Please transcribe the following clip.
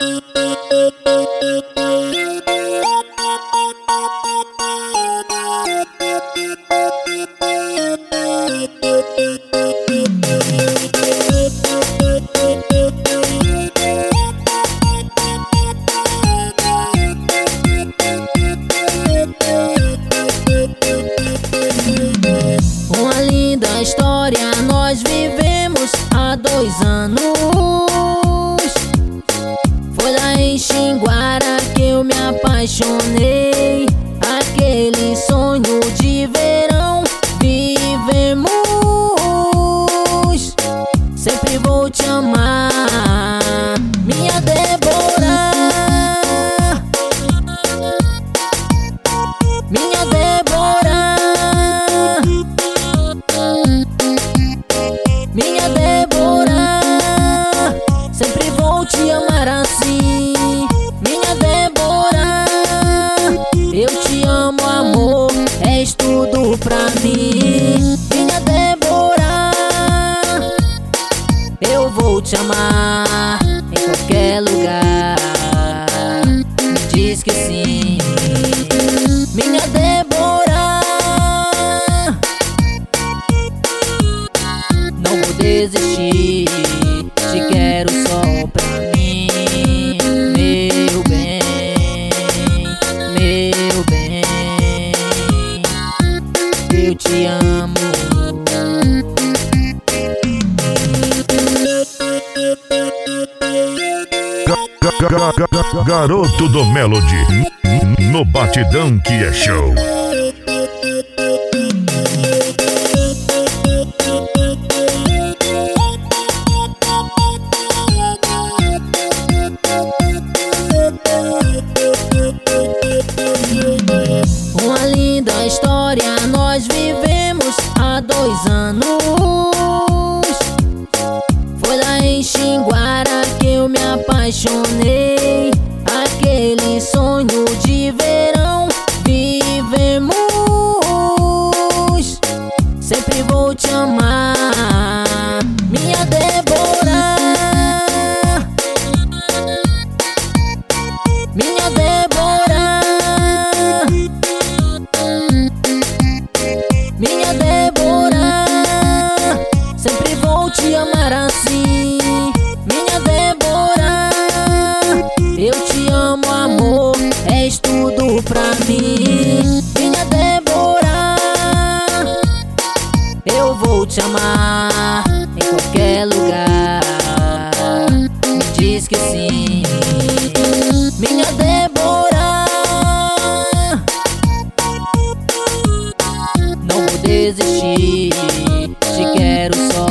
Uma linda história nós vivemos há 2 anos. Foi lá em Xinguara que eu me apaixonei. Aquele sonho de verão vivemos. Sempre vou te amar, minha Débora. Minha Débora. Minha Débora, sempre vou te amar assim. Minha Débora, eu te amo, amor, és tudo pra mim. Minha Débora, eu vou te amar em qualquer lugar. Me diz que sim. Minha Débora, não vou desistir, te quero só pra mim. Meu bem, meu bem, eu te amo. Garoto do Melody, no batidão que é show. Uma linda história nós vivemos há 2 anos. Foi lá em Xinguara que eu me apaixonei. Aquele sonho de verão vivemos. Sempre vou te amar, minha Débora. Minha Débora. Minha Débora, sempre vou te amar assim. Minha Débora, eu te amo, amor, és tudo pra mim. Minha Débora, eu vou te amar em qualquer lugar. Me diz que sim. Minha Débora, não vou desistir, te quero só